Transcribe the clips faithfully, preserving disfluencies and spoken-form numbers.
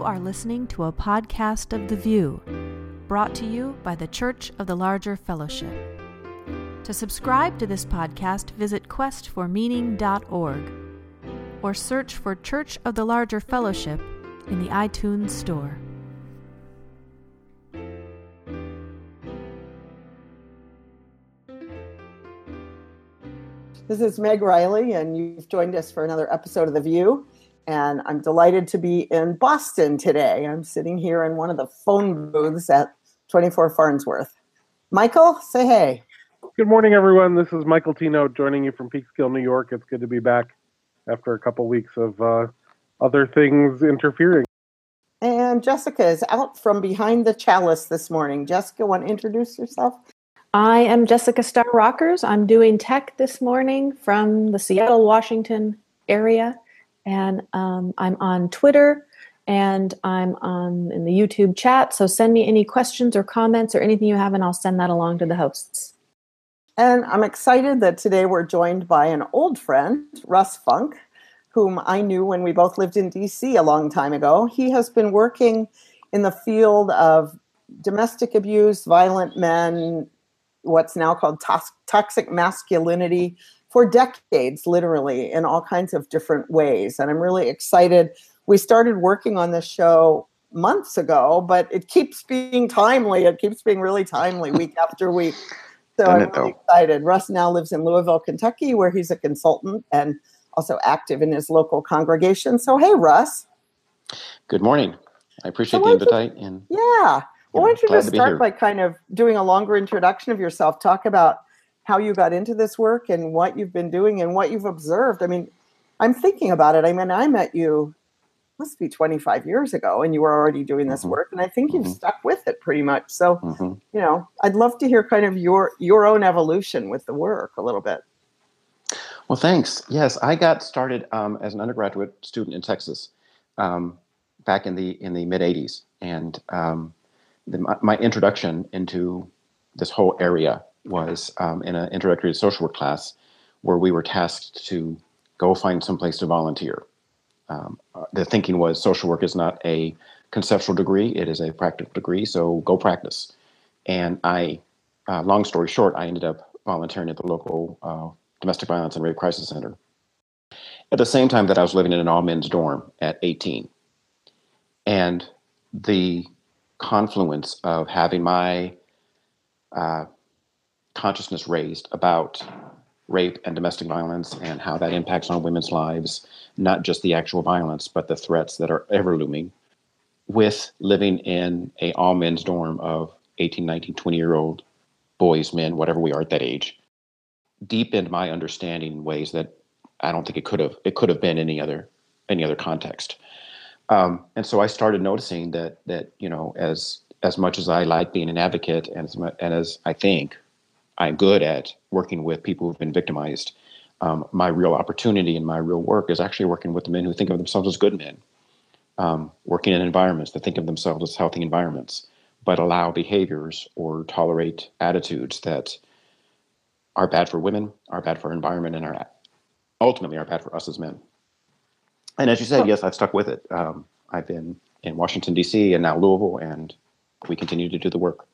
You are listening to a podcast of The View, brought to you by the Church of the Larger Fellowship. To subscribe to this podcast, visit quest for meaning dot org or search for Church of the Larger Fellowship in the iTunes Store. This is Meg Riley, and you've joined us for another episode of The View. And I'm delighted to be in Boston today. I'm sitting here in one of the phone booths at twenty-four Farnsworth. Michael, say hey. Good morning, everyone. This is Michael Tino joining you from Peekskill, New York. It's good to be back after a couple weeks of uh, other things interfering. And Jessica is out from behind the chalice this morning. Jessica, want to introduce yourself? I am Jessica Star Rockers. I'm doing tech this morning from the Seattle, Washington area. And um, I'm on Twitter and I'm on in the YouTube chat. So send me any questions or comments or anything you have, and I'll send that along to the hosts. And I'm excited that today we're joined by an old friend, Russ Funk, whom I knew when we both lived in D C a long time ago. He has been working in the field of domestic abuse, violent men, what's now called tos- toxic masculinity, for decades, literally, in all kinds of different ways. And I'm really excited. We started working on this show months ago, but it keeps being timely. It keeps being really timely week after week. So I'm really excited. Russ now lives in Louisville, Kentucky, where he's a consultant and also active in his local congregation. So, hey, Russ. Good morning. I appreciate so the invite. You, and yeah. Well, why don't you just start by kind of doing a longer introduction of yourself, talk about how you got into this work and what you've been doing and what you've observed. I mean, I'm thinking about it. I mean, I met you, must be twenty-five years ago, and you were already doing this mm-hmm. work, and I think you've mm-hmm. stuck with it pretty much. So, mm-hmm. you know, I'd love to hear kind of your your own evolution with the work a little bit. Well, thanks. Yes, I got started um, as an undergraduate student in Texas um, back in the in the mid eighties, and um, the, my, my introduction into this whole area was um, in an introductory social work class where we were tasked to go find some place to volunteer. Um, the thinking was social work is not a conceptual degree, it is a practical degree, so go practice. And I, uh, long story short, I ended up volunteering at the local uh, domestic violence and rape crisis center. At the same time that I was living in an all-men's dorm at eighteen. And the confluence of having my uh, consciousness raised about rape and domestic violence and how that impacts on women's lives, not just the actual violence, but the threats that are ever looming, with living in a all men's dorm of eighteen, nineteen, twenty year old boys, men, whatever we are at that age, deepened my understanding in ways that I don't think it could have, it could have been any other, any other context. Um, and so I started noticing that, that, you know, as, as much as I like being an advocate and as, much, and as I think I'm good at working with people who've been victimized, Um, my real opportunity and my real work is actually working with the men who think of themselves as good men, um, working in environments that think of themselves as healthy environments, but allow behaviors or tolerate attitudes that are bad for women, are bad for our environment, and are ultimately are bad for us as men. And as you said, yes, I've stuck with it. Um, I've been in Washington, D C, and now Louisville, and we continue to do the work.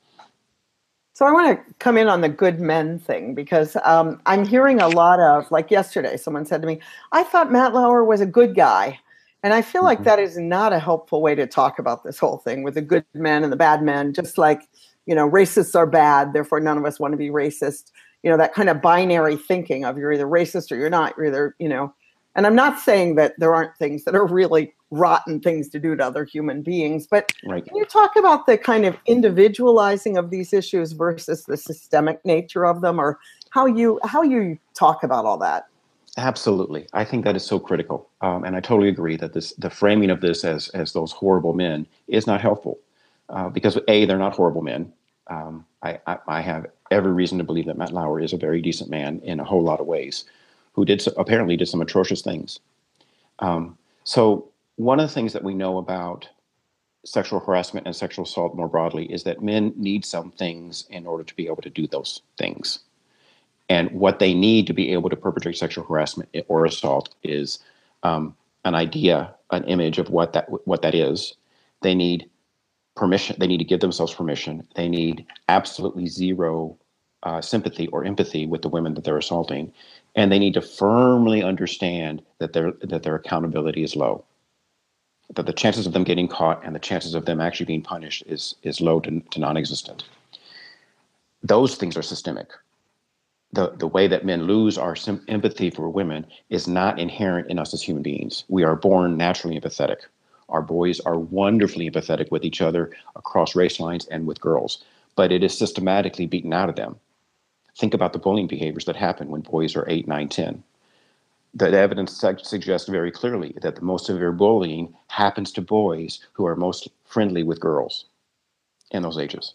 So I want to come in on the good men thing because um, I'm hearing a lot of, like yesterday, someone said to me, I thought Matt Lauer was a good guy. And I feel mm-hmm. like that is not a helpful way to talk about this whole thing with the good men and the bad men, just like, you know, racists are bad, therefore none of us want to be racist. You know, that kind of binary thinking of you're either racist or you're not, you're either, you know, and I'm not saying that there aren't things that are really rotten things to do to other human beings, but right. Can you talk about the kind of individualizing of these issues versus the systemic nature of them, or how you how you talk about all that? Absolutely. I think that is so critical. Um, and I totally agree that this the framing of this as as those horrible men is not helpful uh, because A, they're not horrible men. Um, I, I, I have every reason to believe that Matt Lauer is a very decent man in a whole lot of ways, who did so, apparently did some atrocious things. Um, so one of the things that we know about sexual harassment and sexual assault more broadly is that men need some things in order to be able to do those things. And what they need to be able to perpetrate sexual harassment or assault is um, an idea, an image of what that what that is, They need permission. They need to give themselves permission. They need absolutely zero uh, sympathy or empathy with the women that they're assaulting. And they need to firmly understand that their that their accountability is low, that the chances of them getting caught and the chances of them actually being punished is is low to, to non-existent. Those things are systemic. The the way that men lose our sim- empathy for women is not inherent in us as human beings. We are born naturally empathetic. Our boys are wonderfully empathetic with each other across race lines and with girls, but it is systematically beaten out of them. Think about the bullying behaviors that happen when boys are eight, nine, ten. The evidence su- suggests very clearly that the most severe bullying happens to boys who are most friendly with girls in those ages.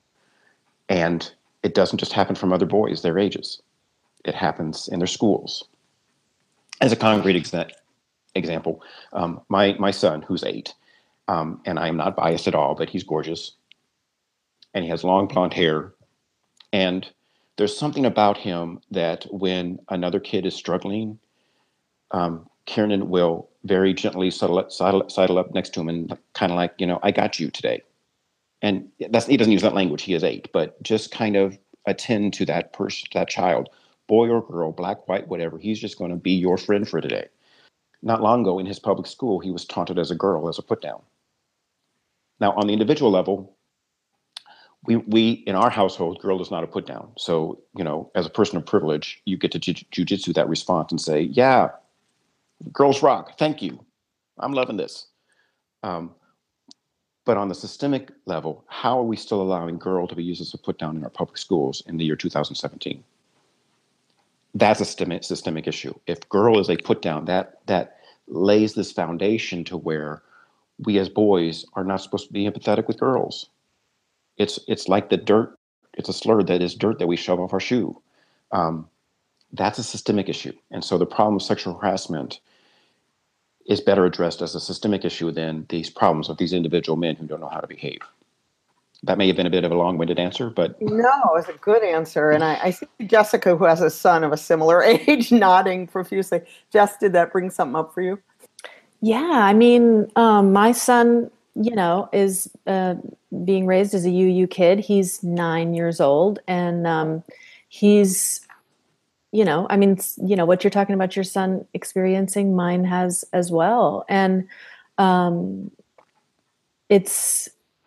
And it doesn't just happen from other boys their ages. It happens in their schools. As a concrete exa- example, um, my, my son, who's eight, um, and I'm not biased at all, but he's gorgeous, and he has long blonde hair, and there's something about him that when another kid is struggling, um, Kiernan will very gently sidle up, sidle, sidle up next to him and kind of like, you know, I got you today. And that's, he doesn't use that language. He is eight, but just kind of attend to that person, that child, boy or girl, black, white, whatever. He's just going to be your friend for today. Not long ago in his public school, he was taunted as a girl, as a put down. Now, on the individual level, we, we in our household, girl is not a put down. So, you know, as a person of privilege, you get to ju- jujitsu that response and say, yeah, girls rock. Thank you. I'm loving this. Um, But on the systemic level, how are we still allowing girl to be used as a put down in our public schools in the year two thousand seventeen? That's a systemic, systemic issue. If girl is a put down, that that lays this foundation to where we as boys are not supposed to be empathetic with girls. It's it's like the dirt. It's a slur that is dirt that we shove off our shoe. Um, that's a systemic issue. And so the problem of sexual harassment is better addressed as a systemic issue than these problems of these individual men who don't know how to behave. That may have been a bit of a long-winded answer, but... No, it's a good answer. And I, I see Jessica, who has a son of a similar age, nodding profusely. Jess, did that bring something up for you? Yeah, I mean, um, my son, you know, is uh, being raised as a U U kid. He's nine years old, and um, he's... You know, I mean, you know, what you're talking about your son experiencing, mine has as well. And um, it's,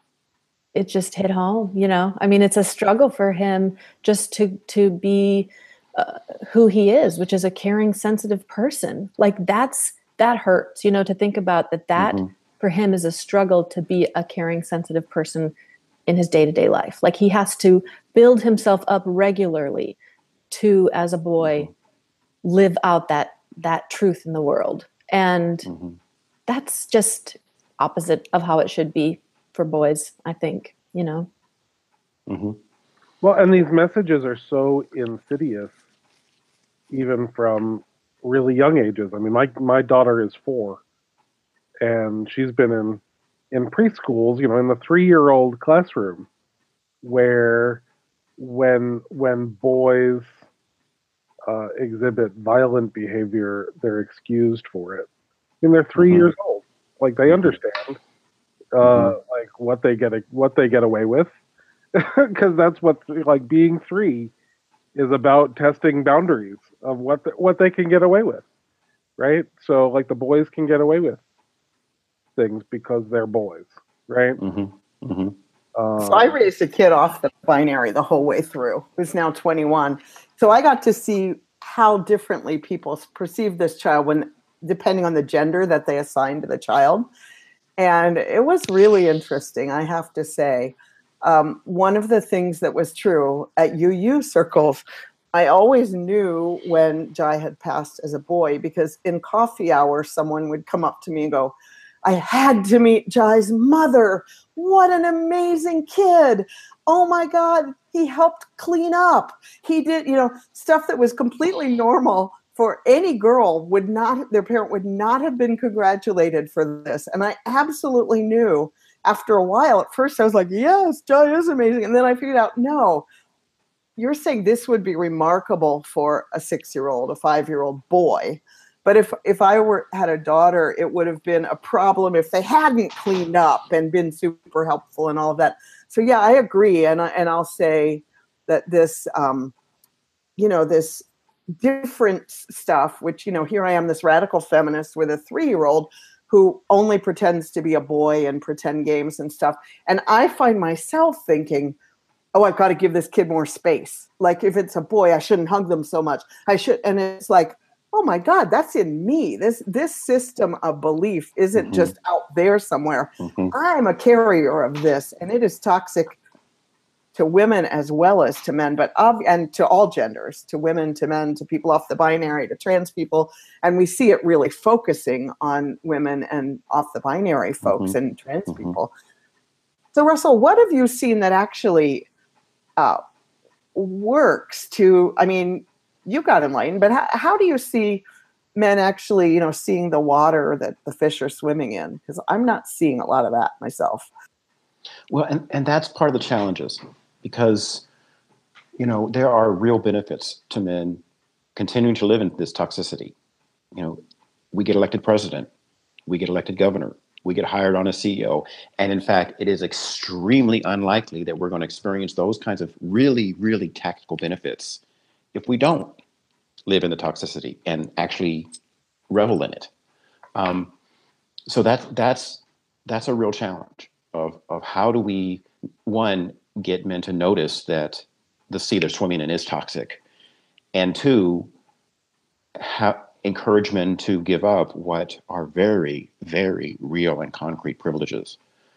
it just hit home, you know, I mean, it's a struggle for him just to, to be uh, who he is, which is a caring, sensitive person. Like that's, that hurts, you know, to think about that, that mm-hmm. for him is a struggle to be a caring, sensitive person in his day-to-day life. Like he has to build himself up regularly to, as a boy, live out that that truth in the world. And mm-hmm. that's just opposite of how it should be for boys, I think, you know. Mm-hmm. Well, and these messages are so insidious, even from really young ages. I mean, my my daughter is four, and she's been in, in preschools, you know, in the three-year-old classroom, where when when boys Uh, exhibit violent behavior, they're excused for it. I mean, they're three mm-hmm. years old. Like they understand, uh, mm-hmm. like what they get what they get away with, because that's what like being three is about, testing boundaries of what the, what they can get away with, right? So like the boys can get away with things because they're boys, right? Mm-hmm. Mm-hmm. Uh, so I raised a kid off the binary the whole way through, who's now twenty-one. So I got to see how differently people perceive this child when, depending on the gender that they assign to the child. And it was really interesting, I have to say. Um, one of the things that was true at U U circles, I always knew when Jai had passed as a boy, because in coffee hour, someone would come up to me and go, I had to meet Jai's mother. What an amazing kid. Oh my God, he helped clean up. He did, you know, stuff that was completely normal for any girl would not, their parent would not have been congratulated for this. And I absolutely knew after a while, at first I was like, yes, Jai is amazing. And then I figured out, no, you're saying this would be remarkable for a six-year-old, a five-year-old boy. But if if I were had a daughter, it would have been a problem if they hadn't cleaned up and been super helpful and all of that. So yeah, I agree, and I, and I'll say that this, um, you know, this different stuff, which, you know, here I am, this radical feminist with a three-year-old who only pretends to be a boy and pretend games and stuff, and I find myself thinking, oh, I've got to give this kid more space. Like if it's a boy, I shouldn't hug them so much. I should, and it's like, oh my God, that's in me. This this system of belief isn't mm-hmm. just out there somewhere. Mm-hmm. I'm a carrier of this, and it is toxic to women as well as to men, but ob- and to all genders, to women, to men, to people off the binary, to trans people. And we see it really focusing on women and off the binary folks mm-hmm. and trans mm-hmm. people. So Russell, what have you seen that actually uh, works to, I mean, you got enlightened, but how, how do you see men actually, you know, seeing the water that the fish are swimming in? Because I'm not seeing a lot of that myself. Well, and, and that's part of the challenges, because, you know, there are real benefits to men continuing to live in this toxicity. You know, we get elected president, we get elected governor, we get hired on a C E O. And in fact, it is extremely unlikely that we're going to experience those kinds of really, really tactical benefits if we don't live in the toxicity and actually revel in it. Um, so that, that's, that's a real challenge of, of how do we, one, get men to notice that the sea they're swimming in is toxic, and two, ha- encourage men to give up what are very, very real and concrete privileges.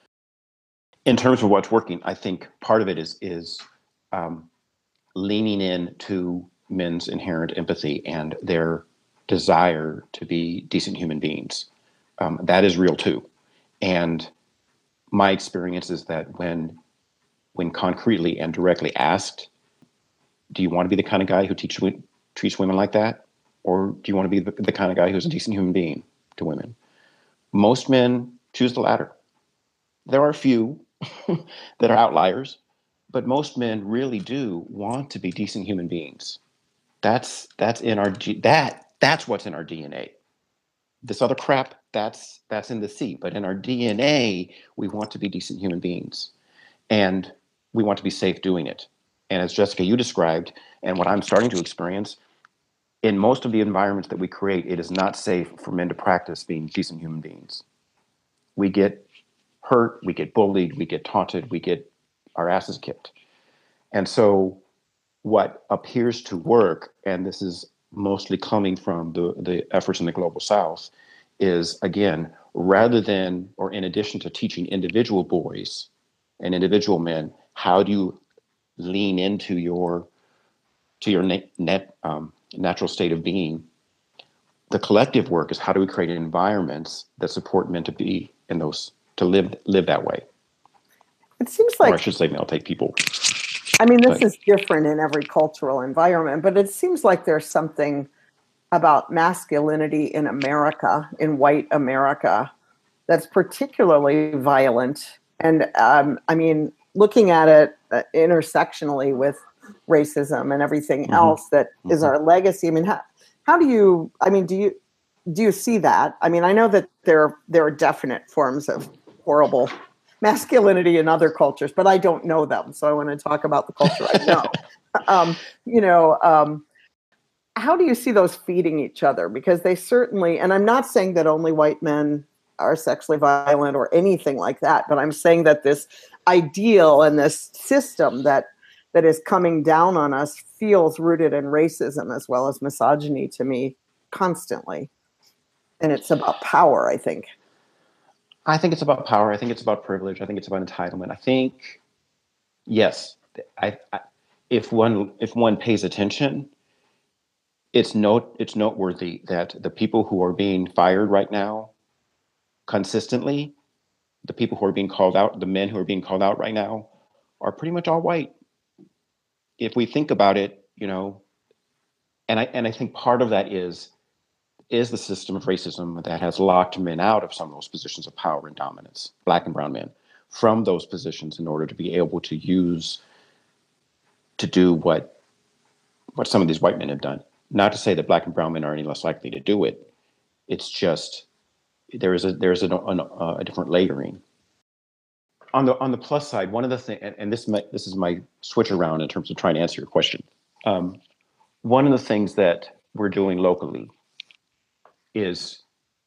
In terms of what's working, I think part of it is, is um, leaning in to men's inherent empathy and their desire to be decent human beings. Um, that is real too. And my experience is that when, when concretely and directly asked, do you want to be the kind of guy who teach, treats women like that? Or do you want to be the, the kind of guy who's a decent human being to women? Most men choose the latter. There are a few that are outliers, but most men really do want to be decent human beings. That's that's in our G, that that's what's in our D N A. This other crap, that's that's in the sea. But in our D N A, we want to be decent human beings, and we want to be safe doing it. And as Jessica, you described, and what I'm starting to experience, in most of the environments that we create, it is not safe for men to practice being decent human beings. We get hurt, we get bullied, we get taunted, we get our asses kicked. And so what appears to work, and this is mostly coming from the, the efforts in the Global South, is, again, rather than, or in addition to teaching individual boys and individual men, how do you lean into your, to your net, net um, natural state of being, the collective work is how do we create environments that support men to be in those, to live live that way. It seems like, or I should say male take people. I mean, this but, is different in every cultural environment, but it seems like there's something about masculinity in America, in white America, that's particularly violent. And um, I mean, looking at it uh, intersectionally with racism and everything mm-hmm. else that mm-hmm. is our legacy. I mean, how, how do you, I mean, do you, do you see that? I mean, I know that there, there are definite forms of horrible masculinity in other cultures, but I don't know them. So I want to talk about the culture I know. um, you know, um, how do you see those feeding each other? Because they certainly, and I'm not saying that only white men are sexually violent or anything like that, but I'm saying that this ideal and this system that that is coming down on us feels rooted in racism as well as misogyny to me constantly. And it's about power, I think. I think it's about power. I think it's about privilege. I think it's about entitlement. I think, yes, I, I, if one if one pays attention, it's note it's noteworthy that the people who are being fired right now, consistently, the people who are being called out, the men who are being called out right now, are pretty much all white. If we think about it, you know, and I and I think part of that is is the system of racism that has locked men out of some of those positions of power and dominance, black and brown men, from those positions in order to be able to use to do what what some of these white men have done. Not to say that black and brown men are any less likely to do it, It's just there is a there's a, a, a different layering. On the on the plus side, one of the things, and, and this might, this is my switch around in terms of trying to answer your question. Um, one of the things that we're doing locally is,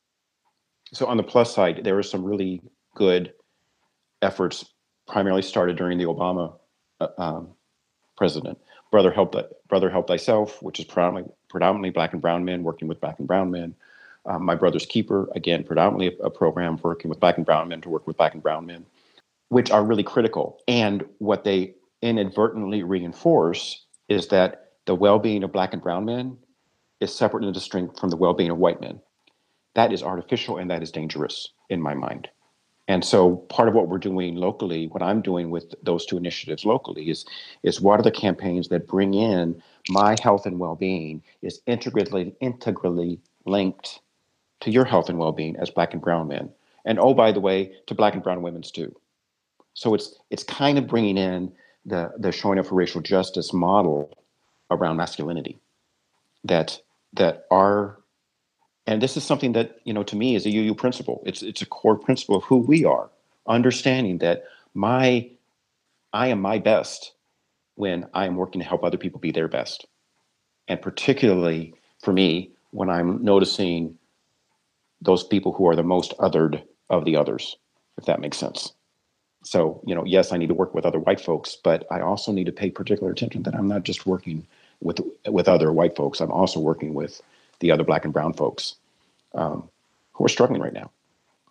so on the plus side, there are some really good efforts, primarily started during the Obama uh, um, president. Brother Help, Brother Help Thyself, which is predominantly, predominantly Black and brown men working with Black and brown men. Um, My Brother's Keeper, again, predominantly a, a program working with Black and brown men to work with Black and brown men, which are really critical. And what they inadvertently reinforce is that the well-being of Black and brown men is separate and distinct from the well-being of white men. That is artificial and that is dangerous in my mind. And so part of what we're doing locally, what I'm doing with those two initiatives locally is, is what are the campaigns that bring in my health and well-being is integrally, integrally linked to your health and well-being as Black and brown men. And oh, by the way, to Black and brown women's too. So it's it's kind of bringing in the, the showing up for racial justice model around masculinity that that are, and this is something that, you know, to me is a U U principle. It's it's a core principle of who we are, understanding that my I am my best when I am working to help other people be their best. And particularly for me, when I'm noticing those people who are the most othered of the others, if that makes sense. So, you know, yes, I need to work with other white folks, but I also need to pay particular attention that I'm not just working with with other white folks. I'm also working with the other Black and brown folks um, who are struggling right now.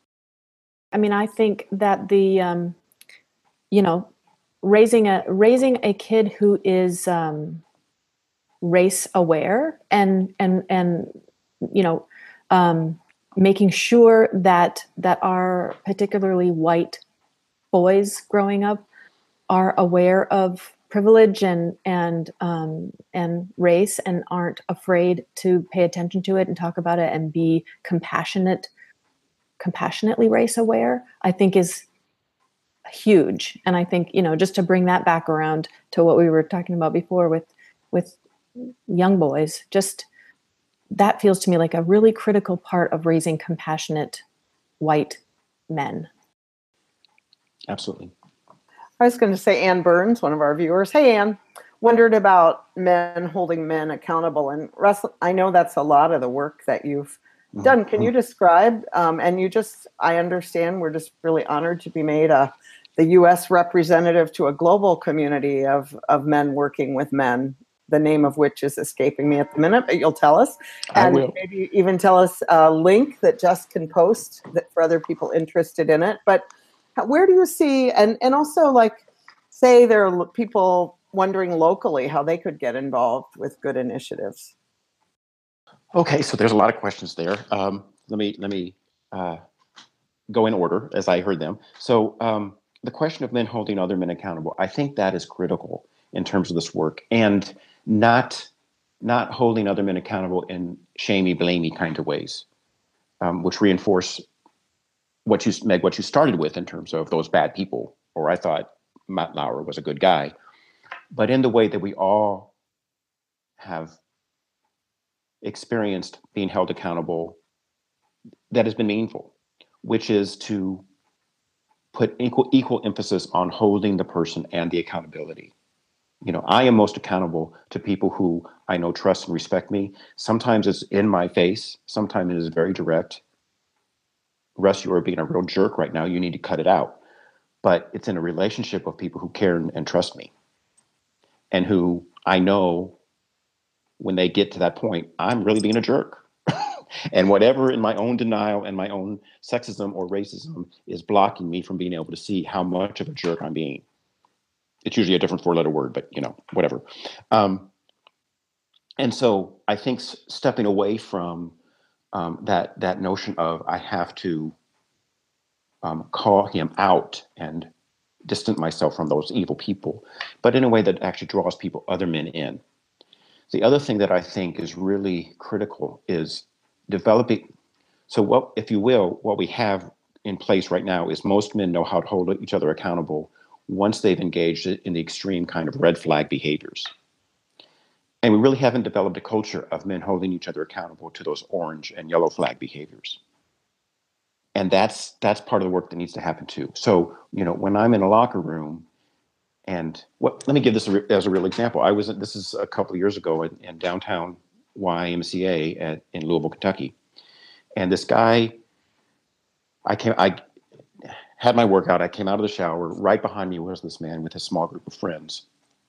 I mean, I think that the, um, you know, raising a raising a kid who is um, race aware and and and you know, um, making sure that that our particularly white boys growing up are aware of privilege and and um, and race and aren't afraid to pay attention to it and talk about it and be compassionate, compassionately race aware, I think is huge. And I think, you know, just to bring that back around to what we were talking about before with with young boys, just that feels to me like a really critical part of raising compassionate white men. Absolutely. I was going to say Ann Burns, one of our viewers. Hey, Ann, wondered about men holding men accountable. And Russ, I know that's a lot of the work that you've mm-hmm. done. Can you describe, um, and you just, I understand we're just really honored to be made a, the U S representative to a global community of, of men working with men, the name of which is escaping me at the minute, but you'll tell us. And I will. Maybe even tell us a link that Jess can post that for other people interested in it. But where do you see, and, and also like, say there are people wondering locally how they could get involved with good initiatives? Okay, so there's a lot of questions there. Um, let me let me uh, go in order as I heard them. So um, the question of men holding other men accountable, I think that is critical in terms of this work, and not not holding other men accountable in shamey, blamey kind of ways, um, which reinforce what you, Meg, what you started with in terms of those bad people, or I thought Matt Lauer was a good guy, but in the way that we all have experienced being held accountable that has been meaningful, which is to put equal equal emphasis on holding the person and the accountability. You know, I am most accountable to people who I know trust and respect me. Sometimes it's in my face, sometimes it is very direct. Russ, you are being a real jerk right now. You need to cut it out. But it's in a relationship of people who care and, and trust me, and who I know when they get to that point, I'm really being a jerk. And whatever in my own denial and my own sexism or racism is blocking me from being able to see how much of a jerk I'm being. It's usually a different four-letter word, but you know, whatever. Um, and so I think s- stepping away from Um, that that notion of I have to um, call him out and distance myself from those evil people, but in a way that actually draws people, other men in. The other thing that I think is really critical is developing. So what, if you will, what we have in place right now is most men know how to hold each other accountable once they've engaged in the extreme kind of red flag behaviors. And we really haven't developed a culture of men holding each other accountable to those orange and yellow flag behaviors. And that's that's part of the work that needs to happen too. So, you know, when I'm in a locker room, and what, let me give this a, as a real example. I was, this is a couple of years ago in, in downtown Y M C A at, in Louisville, Kentucky. And this guy, I came, I had my workout. I came out of the shower. Right behind me was this man with his small group of friends.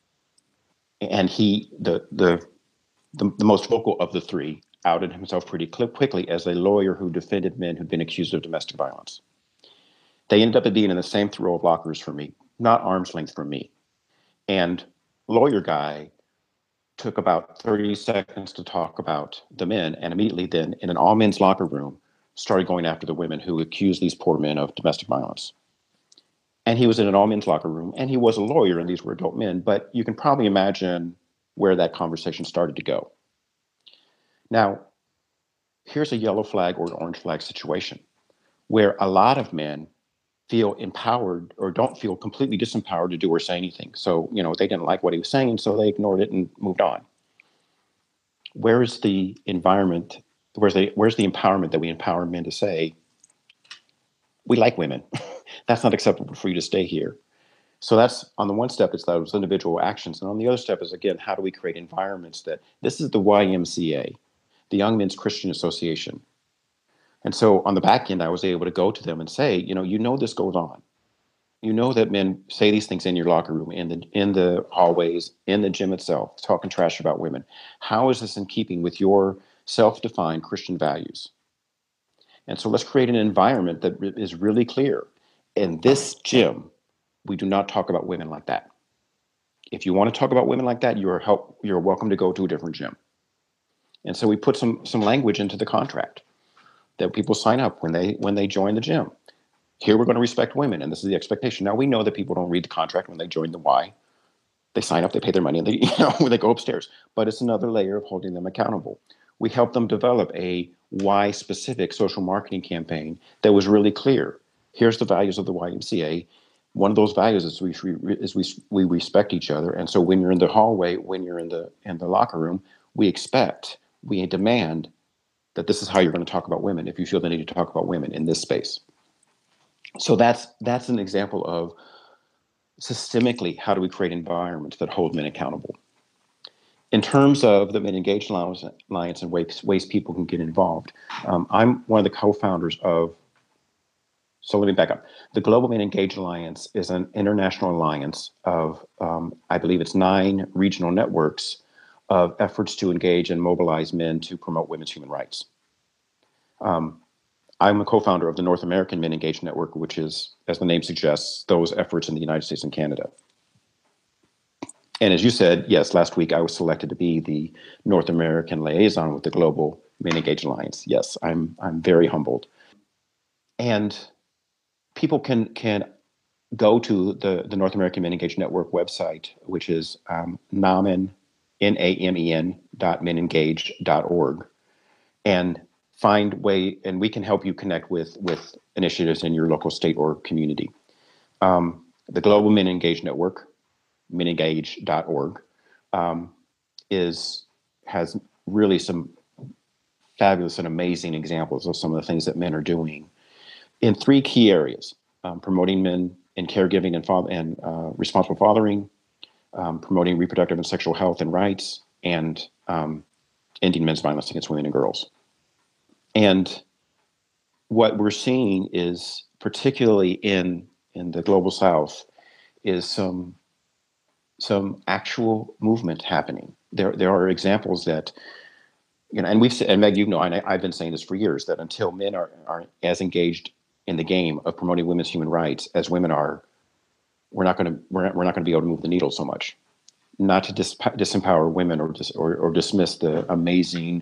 And he, the the the, the most vocal of the three, outed himself pretty quickly as a lawyer who defended men who'd been accused of domestic violence. They ended up being in the same row of lockers for me, not arm's length from me. And lawyer guy took about thirty seconds to talk about the men, and immediately then, in an all men's locker room, started going after the women who accused these poor men of domestic violence. And he was in an all men's locker room, and he was a lawyer, and these were adult men, but you can probably imagine where that conversation started to go. Now, here's a yellow flag or orange flag situation where a lot of men feel empowered or don't feel completely disempowered to do or say anything. So, you know, they didn't like what he was saying, so they ignored it and moved on. Where is the environment? Where's the, where's the empowerment that we empower men to say, we like women. That's not acceptable for you to stay here. So that's, on the one step, it's those individual actions. And on the other step is, again, how do we create environments that, this is the Y M C A, the Young Men's Christian Association. And so on the back end, I was able to go to them and say, you know, you know this goes on. You know that men say these things in your locker room, in the in the hallways, in the gym itself, talking trash about women. How is this in keeping with your self-defined Christian values? And so let's create an environment that is really clear. In this gym, we do not talk about women like that. If you want to talk about women like that, you're help, you're welcome to go to a different gym. And so we put some some language into the contract that people sign up when they when they join the gym. Here we're going to respect women, and this is the expectation. Now we know that people don't read the contract when they join the Y. They sign up, they pay their money, and they, you know, they go upstairs. But it's another layer of holding them accountable. We helped them develop a Y-specific social marketing campaign that was really clear. Here's the values of the Y M C A. One of those values is we is we we respect each other. And so when you're in the hallway, when you're in the in the locker room, we expect, we demand that this is how you're going to talk about women if you feel the need to talk about women in this space. So that's that's an example of systemically how do we create environments that hold men accountable. In terms of the Men Engaged Alliance and ways, ways people can get involved, um, I'm one of the co-founders of, so let me back up. The Global Men Engaged Alliance is an international alliance of, um, I believe it's nine regional networks of efforts to engage and mobilize men to promote women's human rights. Um, I'm a co-founder of the North American Men Engaged Network, which is, as the name suggests, those efforts in the United States and Canada. And as you said, yes, last week I was selected to be the North American liaison with the Global Men Engaged Alliance. Yes, I'm I'm very humbled. And people can can go to the, the North American Men Engaged Network website, which is um, NAMEN, N A M E N dot men engage dot org, and find way, and we can help you connect with with initiatives in your local state or community. Um, the Global Men Engaged Network, men engage dot org, um, is has really some fabulous and amazing examples of some of the things that men are doing in three key areas: um, promoting men in caregiving and, father, and uh, responsible fathering, um, promoting reproductive and sexual health and rights, and um, ending men's violence against women and girls. And what we're seeing is, particularly in in the global South, is some some actual movement happening. There there are examples that, you know, and we've and Meg, you know, and I, I've been saying this for years, that until men are are as engaged in the game of promoting women's human rights as women are, we're not going to we're not, we're not going to be able to move the needle so much. Not to dis, disempower women or, dis, or or dismiss the amazing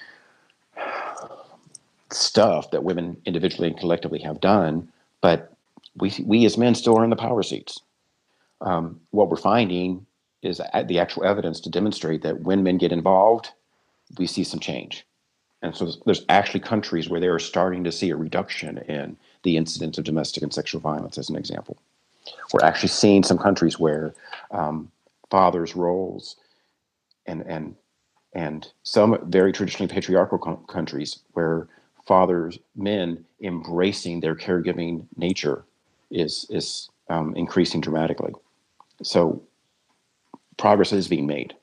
stuff that women individually and collectively have done, but we we as men still are in the power seats. Um, what we're finding is the actual evidence to demonstrate that when men get involved, we see some change. And so there's actually countries where they are starting to see a reduction in the incidence of domestic and sexual violence, as an example. We're actually seeing some countries where um, fathers' roles and, and And some very traditionally patriarchal co- countries where fathers, men embracing their caregiving nature is is um, increasing dramatically. So progress is being made.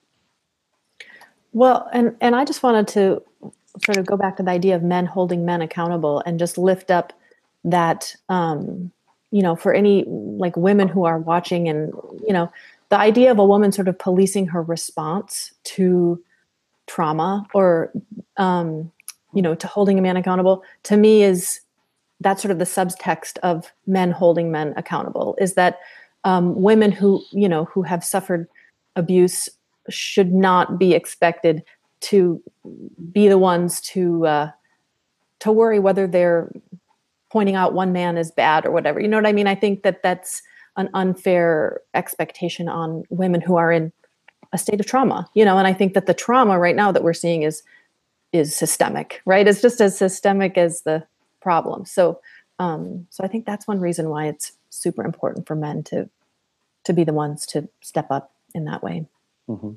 Well, and, and I just wanted to sort of go back to the idea of men holding men accountable and just lift up that, um, you know, for any like women who are watching and, you know, the idea of a woman sort of policing her response to trauma or, um, you know, to holding a man accountable, to me is that's sort of the subtext of men holding men accountable, is that um, women who, you know, who have suffered abuse should not be expected to be the ones to uh, to worry whether they're pointing out one man as bad or whatever. You know what I mean? I think that that's an unfair expectation on women who are in a state of trauma, you know, and I think that the trauma right now that we're seeing is is systemic, right? It's just as systemic as the problem. So um, so I think that's one reason why it's super important for men to to be the ones to step up in that way. Mm-hmm.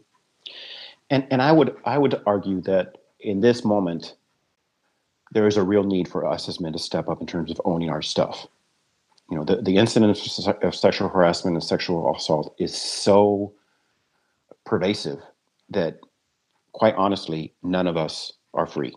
And and I would I would argue that in this moment, there is a real need for us as men to step up in terms of owning our stuff. You know, the, the incident of, of sexual harassment and sexual assault is so pervasive that, quite honestly, none of us are free.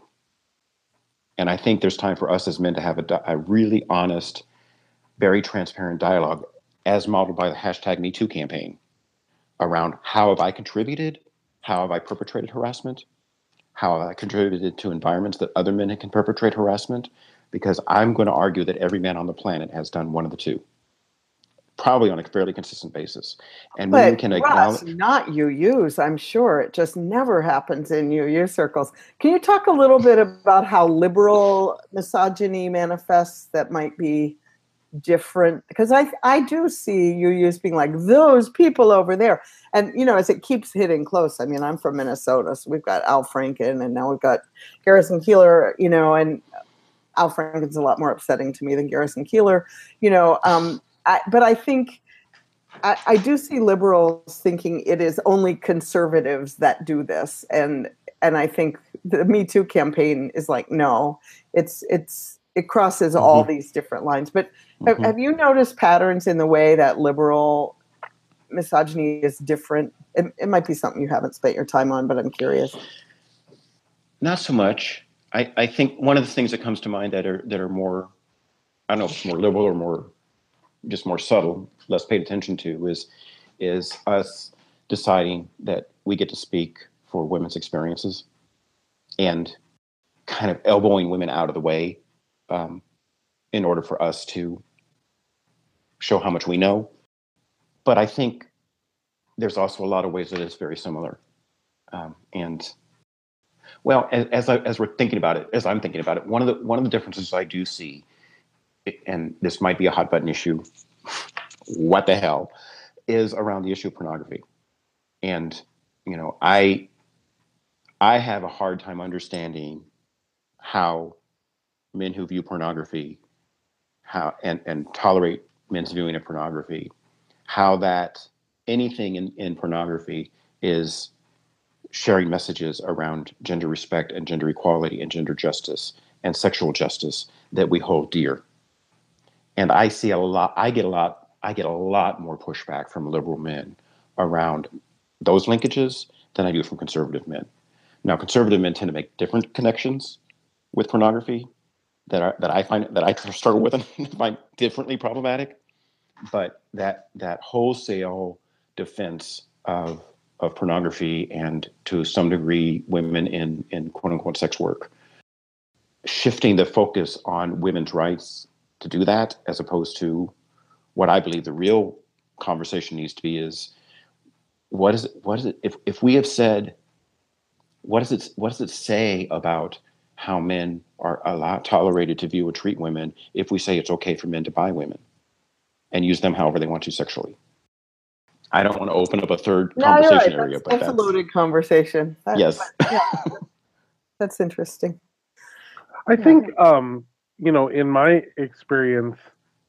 And I think there's time for us as men to have a, a really honest, very transparent dialogue, as modeled by the hashtag Me Too campaign, around how have I contributed? How have I perpetrated harassment? How have I contributed to environments that other men can perpetrate harassment? Because I'm going to argue that every man on the planet has done one of the two, probably on a fairly consistent basis. And but women can Russ, acknowledge... not U Us, I'm sure. It just never happens in U U circles. Can you talk a little bit about how liberal misogyny manifests that might be different? Because I I do see U Us being like, those people over there. And, you know, as it keeps hitting close, I mean, I'm from Minnesota, so we've got Al Franken, and now we've got Garrison Keillor, you know, and Al Franken's a lot more upsetting to me than Garrison Keillor, you know. Um, I, but I think I, I do see liberals thinking it is only conservatives that do this, and and I think the Me Too campaign is like, no, it's it's it crosses mm-hmm. all these different lines. But mm-hmm. have, have you noticed patterns in the way that liberal misogyny is different? It, it might be something you haven't spent your time on, but I'm curious. Not so much. I, I think one of the things that comes to mind that are that are more, I don't know if it's more liberal or more, just more subtle, less paid attention to, is is us deciding that we get to speak for women's experiences and kind of elbowing women out of the way um, in order for us to show how much we know. But I think there's also a lot of ways that it's very similar. Um, and well, as as, I, as we're thinking about it, as I'm thinking about it, one of the one of the differences I do see, and this might be a hot button issue, what the hell, is around the issue of pornography. And, you know, I I have a hard time understanding how men who view pornography, how and, and tolerate men's viewing of pornography, how that anything in, in pornography is sharing messages around gender respect and gender equality and gender justice and sexual justice that we hold dear. And I see a lot, I get a lot, I get a lot more pushback from liberal men around those linkages than I do from conservative men. Now, conservative men tend to make different connections with pornography that are, that I find that I struggle with and find differently problematic. But that that wholesale defense of of pornography and to some degree women in in quote unquote sex work, shifting the focus on women's rights to do that, as opposed to what I believe the real conversation needs to be is what is it, what is it if, if we have said, what does it what does it say about how men are allowed tolerated to view or treat women if we say it's okay for men to buy women and use them however they want to sexually? I don't want to open up a third no, conversation right. area, that's, but that's, that's a loaded conversation. That, yes, but, yeah, that's interesting. I yeah. think, um, you know, in my experience,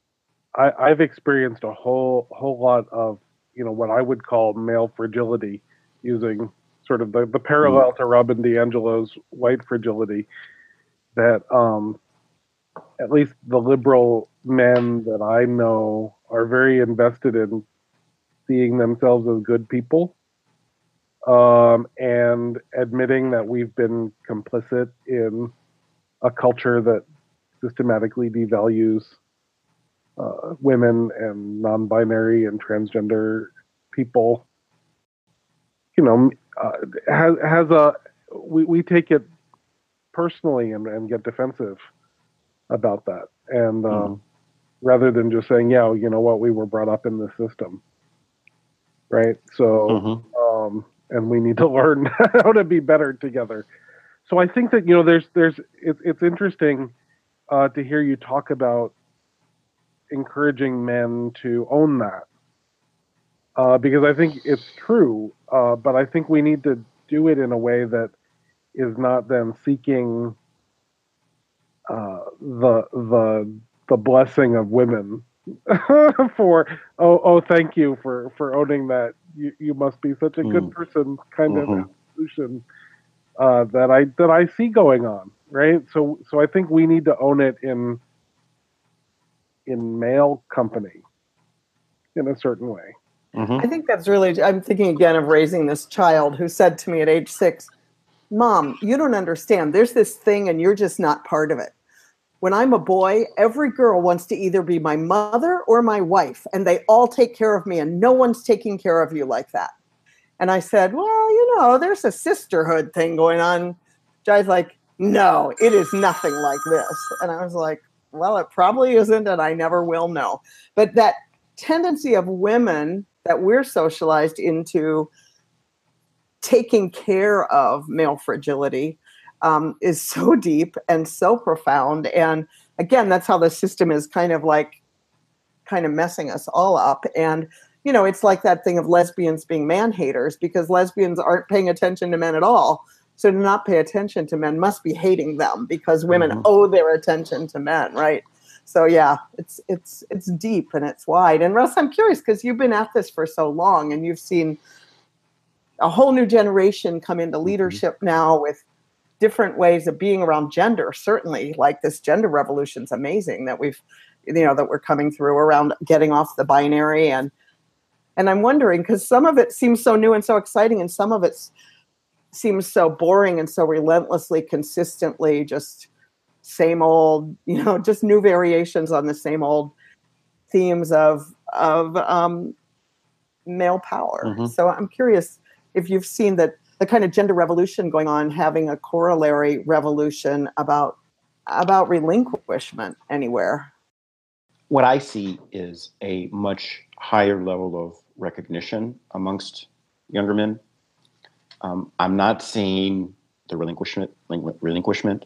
I, I've experienced a whole whole lot of, you know, what I would call male fragility, using sort of the, the parallel to Robin DiAngelo's white fragility, that um, at least the liberal men that I know are very invested in seeing themselves as good people, um, and admitting that we've been complicit in a culture that systematically devalues uh, women and non-binary and transgender people. You know, uh, has has a we, we take it personally and, and get defensive about that, and uh, mm-hmm. rather than just saying, yeah, you know what, we were brought up in this system, right? So, mm-hmm. um, and we need to learn how to be better together. So I think that, you know, there's there's it's it's interesting uh, to hear you talk about encouraging men to own that. Uh, because I think it's true, uh, but I think we need to do it in a way that is not then seeking uh, the the the blessing of women for oh oh thank you for, for owning that, you you must be such a mm. good person kind mm-hmm. of solution uh, that I that I see going on, right? So so I think we need to own it in in male company in a certain way. Mm-hmm. I think that's really, I'm thinking again of raising this child who said to me at age six, Mom, you don't understand. There's this thing and you're just not part of it. When I'm a boy, every girl wants to either be my mother or my wife, and they all take care of me, and no one's taking care of you like that. And I said, well, you know, there's a sisterhood thing going on. Jai's like, no, it is nothing like this. And I was like, well, it probably isn't, and I never will know. But that tendency of women that we're socialized into taking care of male fragility um, is so deep and so profound. And again, that's how the system is kind of like, kind of messing us all up. And, you know, it's like that thing of lesbians being man haters, because lesbians aren't paying attention to men at all. So to not pay attention to men must be hating them, because women mm-hmm. owe their attention to men, right? So yeah, it's it's it's deep and it's wide. And Russ, I'm curious, because you've been at this for so long and you've seen a whole new generation come into leadership mm-hmm. now with different ways of being around gender. Certainly, like this gender revolution is amazing that we've, you know, that we're coming through around getting off the binary. And and I'm wondering, because some of it seems so new and so exciting, and some of it seems so boring and so relentlessly, consistently just same old, you know, just new variations on the same old themes of of um, male power. Mm-hmm. So I'm curious if you've seen that the kind of gender revolution going on having a corollary revolution about about relinquishment anywhere. What I see is a much higher level of recognition amongst younger men. Um, I'm not seeing the relinquishment relinquishment.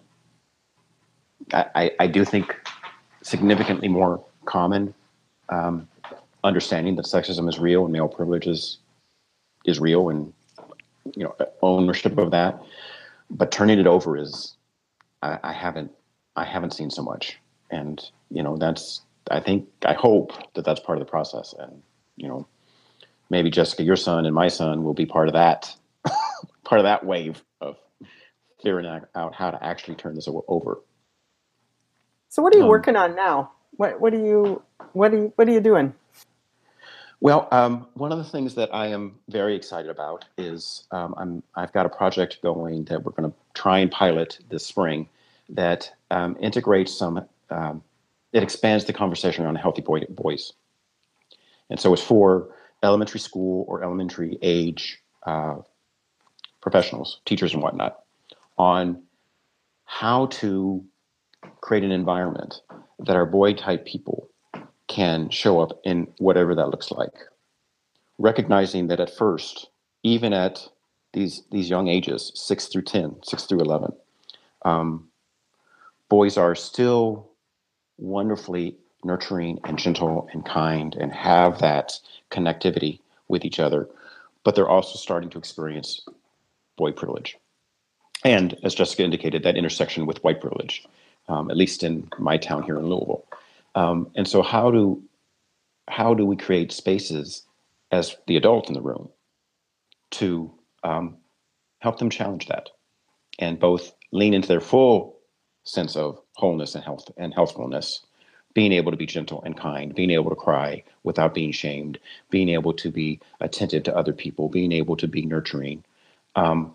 I, I do think significantly more common um, understanding that sexism is real and male privilege is, is real, and, you know, ownership of that. But turning it over is, I, I haven't I haven't seen so much. And, you know, that's, I think, I hope that that's part of the process. And, you know, maybe Jessica, your son and my son will be part of that, part of that wave of figuring out how to actually turn this over. So what are you um, working on now? What what are you what are you, what are you doing? Well, um, one of the things that I am very excited about is um, I'm I've got a project going that we're going to try and pilot this spring that um, integrates some. Um, it expands the conversation around healthy boy, boys, and so it's for elementary school or elementary age uh, professionals, teachers, and whatnot, on how to create an environment that our boy-type people can show up in whatever that looks like. Recognizing that at first, even at these these young ages, six through ten, six through eleven, um, boys are still wonderfully nurturing and gentle and kind and have that connectivity with each other, but they're also starting to experience boy privilege. And as Jessica indicated, that intersection with white privilege, um, at least in my town here in Louisville. Um, and so how do how do we create spaces as the adult in the room to um, help them challenge that and both lean into their full sense of wholeness and health and healthfulness, being able to be gentle and kind, being able to cry without being shamed, being able to be attentive to other people, being able to be nurturing, um,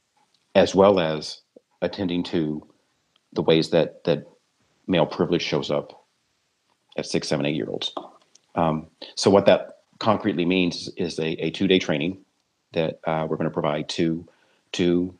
as well as attending to the ways that that male privilege shows up at six, seven, eight year olds. Um, so what that concretely means is a, a two-day training that uh, we're going to provide to to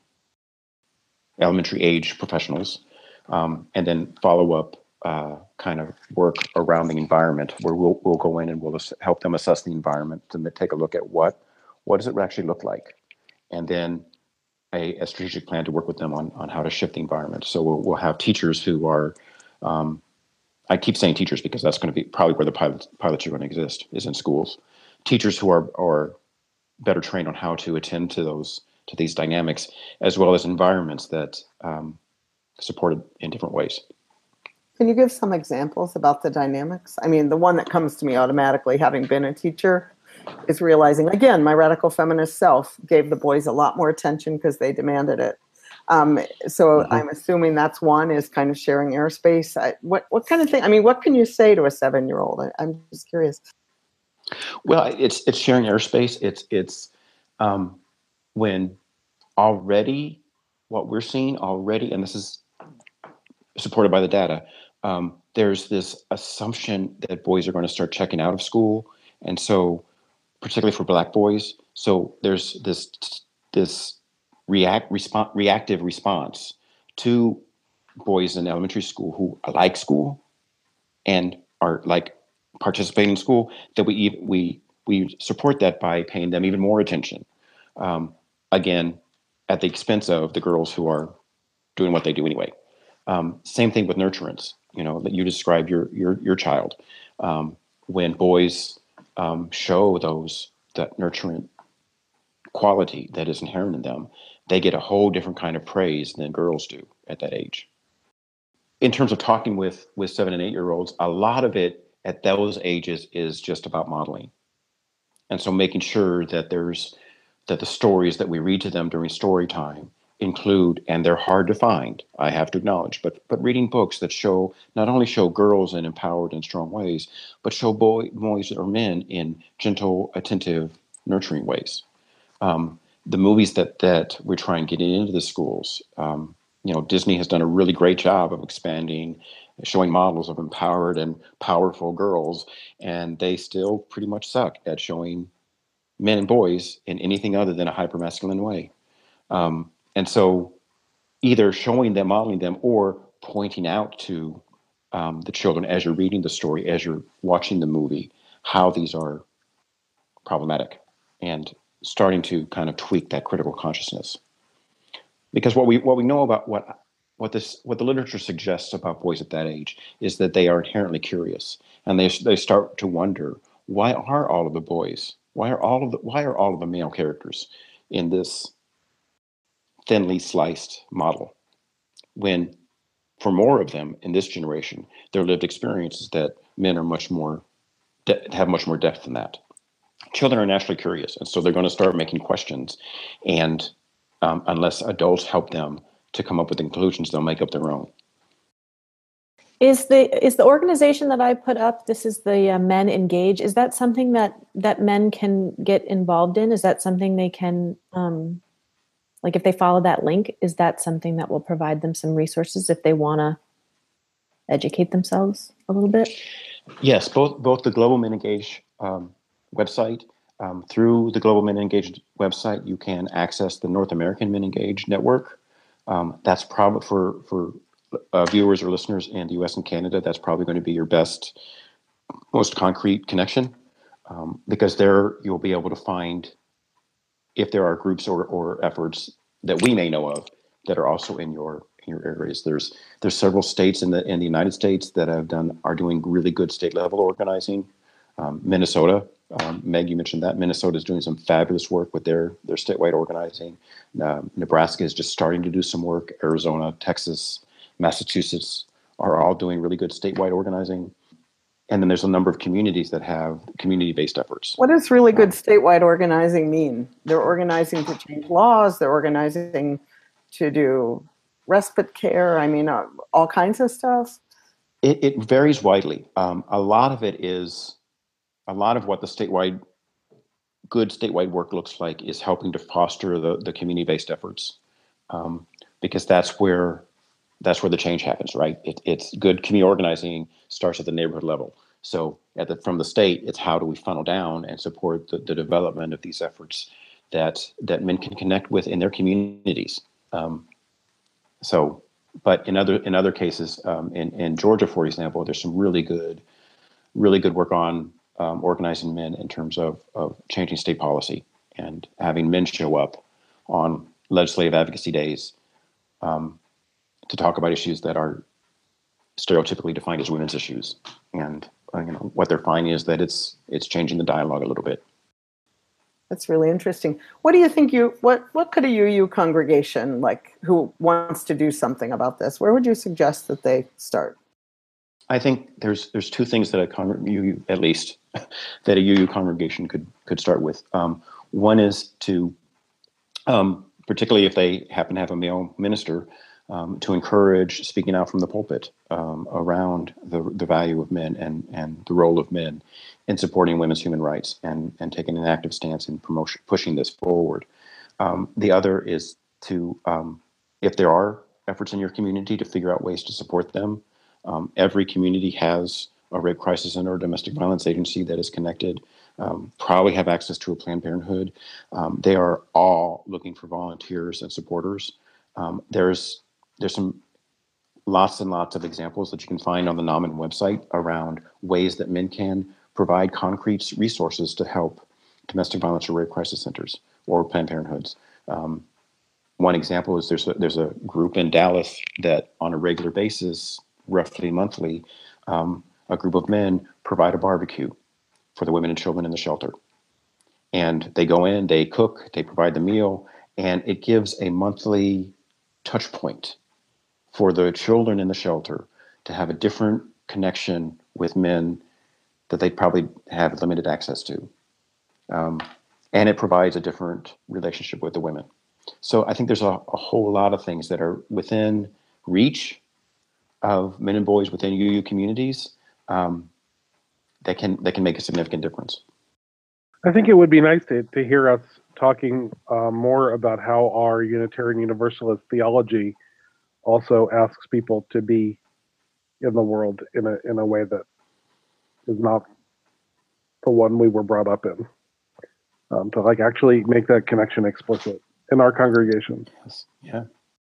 elementary age professionals, um, and then follow up uh, kind of work around the environment where we'll we'll go in and we'll ass- help them assess the environment and take a look at what what does it actually look like, and then a, a strategic plan to work with them on on how to shift the environment. So we'll we'll have teachers who are um, I keep saying teachers because that's going to be probably where the pilots, pilots are going to exist, is in schools. Teachers who are are better trained on how to attend to those to these dynamics, as well as environments that um, support it in different ways. Can you give some examples about the dynamics? I mean, the one that comes to me automatically, having been a teacher, is realizing, again, my radical feminist self gave the boys a lot more attention because they demanded it. Um, so mm-hmm. I'm assuming that's one, is kind of sharing airspace. I, what what kind of thing? I mean, what can you say to a seven-year-old? I, I'm just curious. Well, it's it's sharing airspace. It's it's um, when already what we're seeing already, and this is supported by the data. Um, there's this assumption that boys are going to start checking out of school, and so particularly for Black boys, so there's this this react response reactive response to boys in elementary school who like school and are like participating in school, that we we we support that by paying them even more attention. Um, again, at the expense of the girls who are doing what they do anyway. Um, same thing with nurturance. You know, that you describe your your your child. Um, when boys um, show those that nurturant quality that is inherent in them, they get a whole different kind of praise than girls do at that age. In terms of talking with with seven and eight year olds, a lot of it at those ages is just about modeling, and so making sure that there's that the stories that we read to them during story time include, and they're hard to find, I have to acknowledge, but but reading books that show, not only show girls in empowered and strong ways, but show boy, boys or men in gentle, attentive, nurturing ways. Um, the movies that that we're trying to get into the schools, um, you know, Disney has done a really great job of expanding, showing models of empowered and powerful girls, and they still pretty much suck at showing men and boys in anything other than a hypermasculine way. Um, and so either showing them, modeling them, or pointing out to um, the children as you're reading the story, as you're watching the movie, how these are problematic, and starting to kind of tweak that critical consciousness. Because what we what we know about what what this what the literature suggests about boys at that age is that they are inherently curious, and they they start to wonder, why are all of the boys, why are all of the why are all of the male characters in this thinly sliced model, when for more of them in this generation, their lived experience is that men are much more de- have much more depth than that. Children are naturally curious, and so they're going to start making questions, and um, unless adults help them to come up with the conclusions, they'll make up their own. Is the is the organization that I put up, this is the uh, Men Engage, is that something that, that men can get involved in? Is that something they can, um, like if they follow that link, is that something that will provide them some resources if they want to educate themselves a little bit? Yes, both both the Global Men Engage um, website, um, through the Global Men Engage website, you can access the North American Men Engage network. Um, that's probably for, for uh, viewers or listeners in the U S and Canada, that's probably going to be your best, most concrete connection, um, because there you'll be able to find if there are groups or, or efforts that we may know of that are also in your in your areas. There's there's several states in the in the United States that have done are doing really good state level organizing. Um, Minnesota, um, Meg, you mentioned that Minnesota is doing some fabulous work with their their statewide organizing. Um, Nebraska is just starting to do some work. Arizona, Texas, Massachusetts are all doing really good statewide organizing. and then there's a number of communities that have community-based efforts. What does really good statewide organizing mean? They're organizing to change laws. They're organizing to do respite care. I mean, uh, all kinds of stuff. It, it varies widely. Um, a lot of it is, a lot of what the statewide, good statewide work looks like is helping to foster the, the community-based efforts, um, because that's where that's where the change happens, right? It, it's good community organizing starts at the neighborhood level. So at the, from the state, it's how do we funnel down and support the, the development of these efforts that that men can connect with in their communities. Um, so, but in other in other cases, um, in in Georgia, for example, there's some really good, really good work on um, organizing men in terms of of changing state policy and having men show up on legislative advocacy days um, to talk about issues that are stereotypically defined as women's issues. And uh, you know what they're finding is that it's it's changing the dialogue a little bit. That's really interesting. What do you think you what what could a U U congregation like who wants to do something about this? Where would you suggest that they start? I think there's there's two things that a con- U U at least that a U U congregation could could start with. Um, one is to, um, particularly if they happen to have a male minister, um, to encourage speaking out from the pulpit um, around the the value of men and and the role of men in supporting women's human rights and and taking an active stance in promotion pushing this forward. Um, the other is to, um, if there are efforts in your community, to figure out ways to support them. Um, every community has a rape crisis center or domestic violence agency that is connected, um, probably have access to a Planned Parenthood. Um, they are all looking for volunteers and supporters. Um, there's there's some lots and lots of examples that you can find on the NAMIN website around ways that men can provide concrete resources to help domestic violence or rape crisis centers or Planned Parenthoods. Um, one example is there's a, there's a group in Dallas that on a regular basis, roughly monthly, um, a group of men provide a barbecue for the women and children in the shelter. And they go in, they cook, they provide the meal, and it gives a monthly touch point for the children in the shelter to have a different connection with men that they probably have limited access to. Um, and it provides a different relationship with the women. So I think there's a, a whole lot of things that are within reach of men and boys within U U communities um, that can that can make a significant difference. I think it would be nice to, to hear us talking uh, more about how our Unitarian Universalist theology also asks people to be in the world in a in a way that is not the one we were brought up in. Um, to like actually make that connection explicit in our congregation. Yes. Yeah.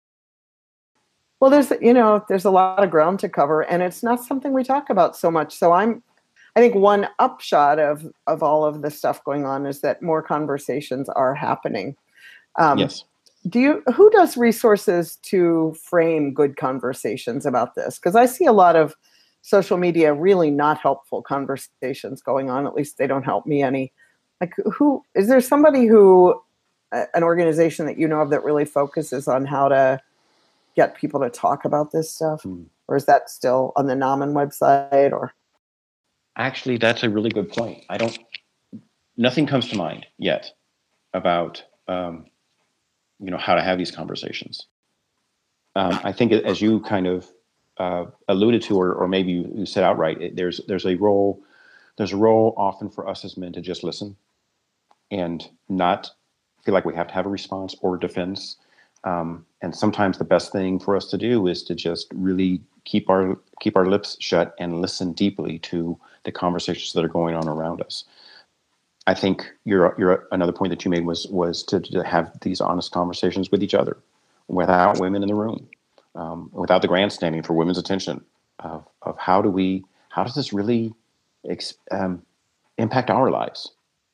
Well, there's, you know, there's a lot of ground to cover, and it's not something we talk about so much. So I'm, I think one upshot of, of all of the stuff going on is that more conversations are happening. Um, yes. Do you, who does resources to frame good conversations about this? Because I see a lot of social media really not helpful conversations going on. At least they don't help me any. Like, who, is there somebody who, an organization that you know of that really focuses on how to get people to talk about this stuff? Mm. Or is that still on the NAMIN website? Or actually, that's a really good point. I don't, nothing comes to mind yet about, um, you know, how to have these conversations. Um, I think as you kind of uh, alluded to, or, or maybe you, you said outright, it, there's there's a role, there's a role often for us as men to just listen and not feel like we have to have a response or defense. Um, and sometimes the best thing for us to do is to just really keep our keep our lips shut and listen deeply to the conversations that are going on around us. I think your your another point that you made was was to, to have these honest conversations with each other, without women in the room, um, without the grandstanding for women's attention. Of of how do we how does this really ex, um, impact our lives?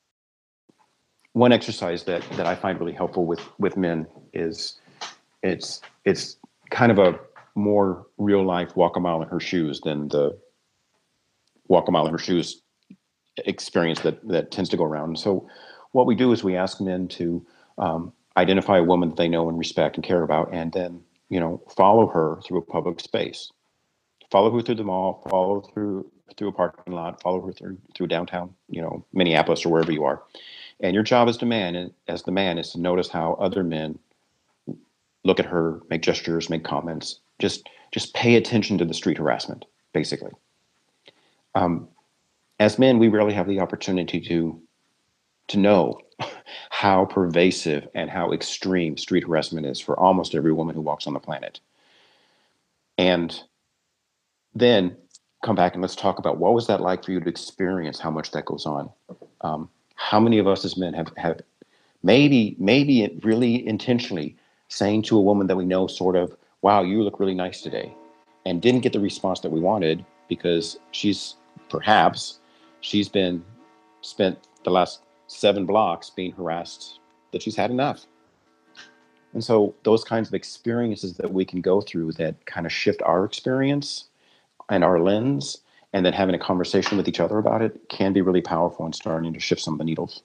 One exercise that, that I find really helpful with, with men is it's it's kind of a more real life walk a mile in her shoes than the walk a mile in her shoes experience that, that tends to go around. So what we do is we ask men to um, identify a woman that they know and respect and care about, and then, you know, follow her through a public space. Follow her through the mall, follow through through a parking lot, follow her through through downtown, you know, Minneapolis or wherever you are. And your job as the man, as the man, is to notice how other men look at her, make gestures, make comments. Just just pay attention to the street harassment, basically. Um, as men, we rarely have the opportunity to to know how pervasive and how extreme street harassment is for almost every woman who walks on the planet. And then come back and let's talk about what was that like for you to experience how much that goes on. Um, how many of us as men have, have maybe, maybe really intentionally saying to a woman that we know sort of, wow, you look really nice today, and didn't get the response that we wanted because she's perhaps she's been spent the last seven blocks being harassed that she's had enough. And so those kinds of experiences that we can go through that kind of shift our experience and our lens, and then having a conversation with each other about it can be really powerful and starting to shift some of the needles.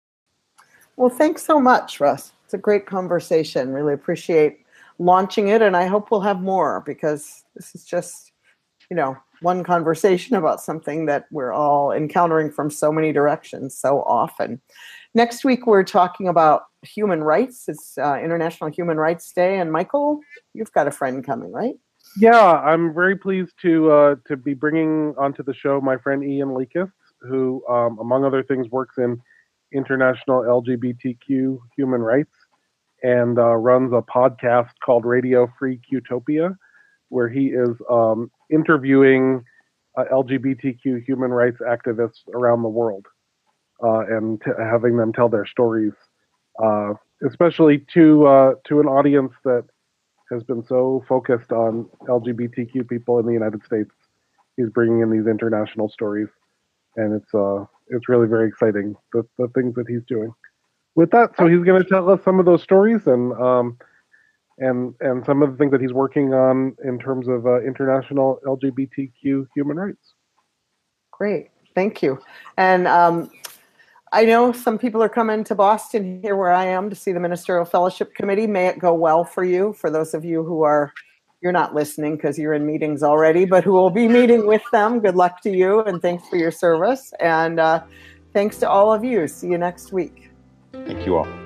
Well, thanks so much, Russ. It's a great conversation. Really appreciate launching it, and I hope we'll have more, because this is just, you know, one conversation about something that we're all encountering from so many directions so often. Next week, we're talking about human rights. It's uh, International Human Rights Day, and Michael, you've got a friend coming, right? Yeah, I'm very pleased to uh, to be bringing onto the show my friend Ian Lekis, who, um, among other things, works in international L G B T Q human rights and uh, runs a podcast called Radio Free Qtopia, where he is um, interviewing uh, L G B T Q human rights activists around the world uh, and t- having them tell their stories, uh, especially to uh, to an audience that has been so focused on L G B T Q people in the United States. He's bringing in these international stories, and it's uh it's really very exciting, the, the things that he's doing with that. So he's going to tell us some of those stories and um and and some of the things that he's working on in terms of uh, international L G B T Q human rights. Great, thank you. And um, I know some people are coming to Boston here where I am to see the Ministerial Fellowship Committee. May it go well for you. For those of you who are, you're not listening because you're in meetings already, but who will be meeting with them, good luck to you, and thanks for your service. And uh, thanks to all of you. See you next week. Thank you all.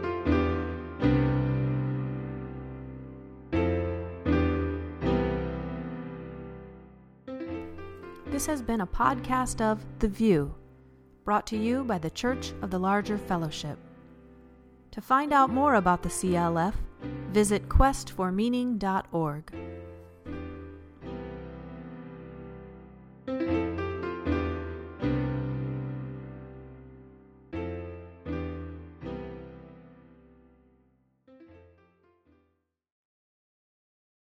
This has been a podcast of The View, brought to you by the Church of the Larger Fellowship. To find out more about the C L F, visit quest for meaning dot org.